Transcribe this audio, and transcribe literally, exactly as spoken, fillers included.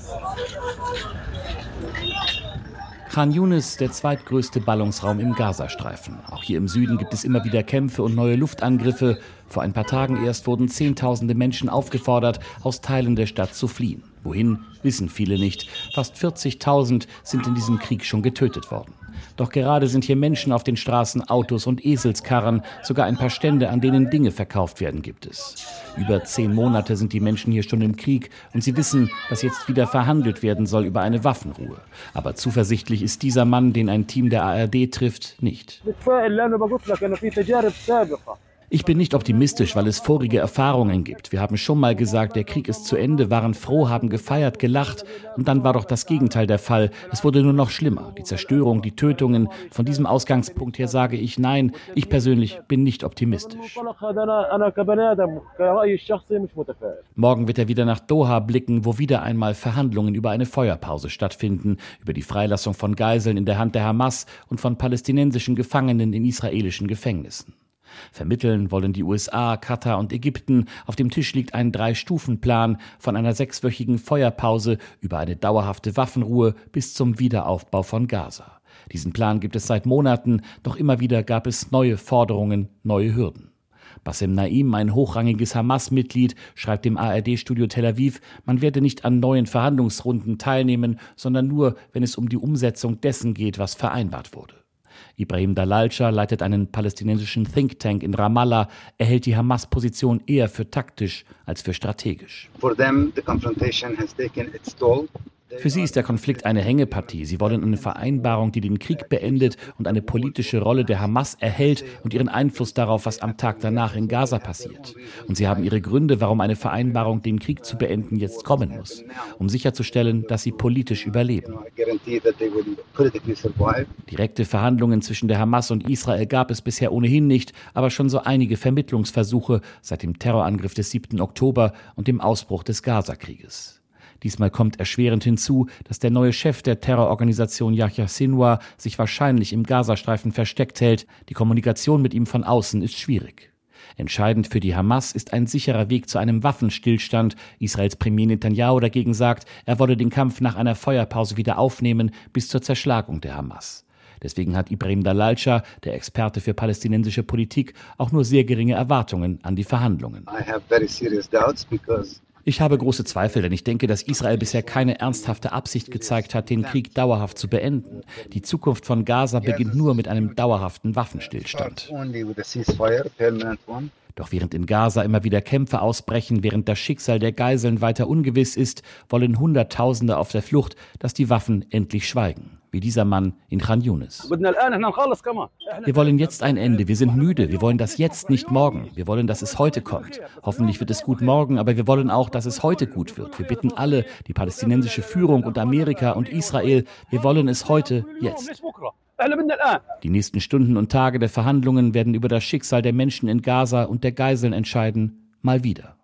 Khan Yunis, der zweitgrößte Ballungsraum im Gazastreifen. Auch hier im Süden gibt es immer wieder Kämpfe und neue Luftangriffe. Vor ein paar Tagen erst wurden Zehntausende Menschen aufgefordert, aus Teilen der Stadt zu fliehen. Wohin, wissen viele nicht. Fast vierzigtausend sind in diesem Krieg schon getötet worden. Doch gerade sind hier Menschen auf den Straßen, Autos und Eselskarren. Sogar ein paar Stände, an denen Dinge verkauft werden, gibt es. Über zehn Monate sind die Menschen hier schon im Krieg und sie wissen, dass jetzt wieder verhandelt werden soll über eine Waffenruhe. Aber zuversichtlich ist dieser Mann, den ein Team der A R D trifft, nicht. Ich bin nicht optimistisch, weil es vorige Erfahrungen gibt. Wir haben schon mal gesagt, der Krieg ist zu Ende, waren froh, haben gefeiert, gelacht. Und dann war doch das Gegenteil der Fall. Es wurde nur noch schlimmer. Die Zerstörung, die Tötungen. Von diesem Ausgangspunkt her sage ich nein. Ich persönlich bin nicht optimistisch. Morgen wird er wieder nach Doha blicken, wo wieder einmal Verhandlungen über eine Feuerpause stattfinden. Über die Freilassung von Geiseln in der Hand der Hamas und von palästinensischen Gefangenen in israelischen Gefängnissen. Vermitteln wollen die U S A, Katar und Ägypten. Auf dem Tisch liegt ein Drei-Stufen-Plan von einer sechswöchigen Feuerpause über eine dauerhafte Waffenruhe bis zum Wiederaufbau von Gaza. Diesen Plan gibt es seit Monaten, doch immer wieder gab es neue Forderungen, neue Hürden. Bassem Naim, ein hochrangiges Hamas-Mitglied, schreibt dem A R D-Studio Tel Aviv, man werde nicht an neuen Verhandlungsrunden teilnehmen, sondern nur, wenn es um die Umsetzung dessen geht, was vereinbart wurde. Ibrahim Dalalcha leitet einen palästinensischen Think Tank in Ramallah. Er hält die Hamas-Position eher für taktisch als für strategisch. For them, the confrontation has taken its toll. Für sie ist der Konflikt eine Hängepartie. Sie wollen eine Vereinbarung, die den Krieg beendet und eine politische Rolle der Hamas erhält und ihren Einfluss darauf, was am Tag danach in Gaza passiert. Und sie haben ihre Gründe, warum eine Vereinbarung, den Krieg zu beenden, jetzt kommen muss, um sicherzustellen, dass sie politisch überleben. Direkte Verhandlungen zwischen der Hamas und Israel gab es bisher ohnehin nicht, aber schon so einige Vermittlungsversuche seit dem Terrorangriff des siebten Oktober und dem Ausbruch des Gazakrieges. Diesmal kommt erschwerend hinzu, dass der neue Chef der Terrororganisation Yahya Sinwar sich wahrscheinlich im Gazastreifen versteckt hält. Die Kommunikation mit ihm von außen ist schwierig. Entscheidend für die Hamas ist ein sicherer Weg zu einem Waffenstillstand. Israels Premier Netanyahu dagegen sagt, er wolle den Kampf nach einer Feuerpause wieder aufnehmen bis zur Zerschlagung der Hamas. Deswegen hat Ibrahim Dalalcha, der Experte für palästinensische Politik, auch nur sehr geringe Erwartungen an die Verhandlungen. I have very serious doubts because Ich habe große Zweifel, denn ich denke, dass Israel bisher keine ernsthafte Absicht gezeigt hat, den Krieg dauerhaft zu beenden. Die Zukunft von Gaza beginnt nur mit einem dauerhaften Waffenstillstand. Doch während in Gaza immer wieder Kämpfe ausbrechen, während das Schicksal der Geiseln weiter ungewiss ist, wollen Hunderttausende auf der Flucht, dass die Waffen endlich schweigen. Wie dieser Mann in Khan Yunis. Wir wollen jetzt ein Ende. Wir sind müde. Wir wollen das jetzt, nicht morgen. Wir wollen, dass es heute kommt. Hoffentlich wird es gut morgen, aber wir wollen auch, dass es heute gut wird. Wir bitten alle, die palästinensische Führung und Amerika und Israel, wir wollen es heute, jetzt. Die nächsten Stunden und Tage der Verhandlungen werden über das Schicksal der Menschen in Gaza und der Geiseln entscheiden, mal wieder.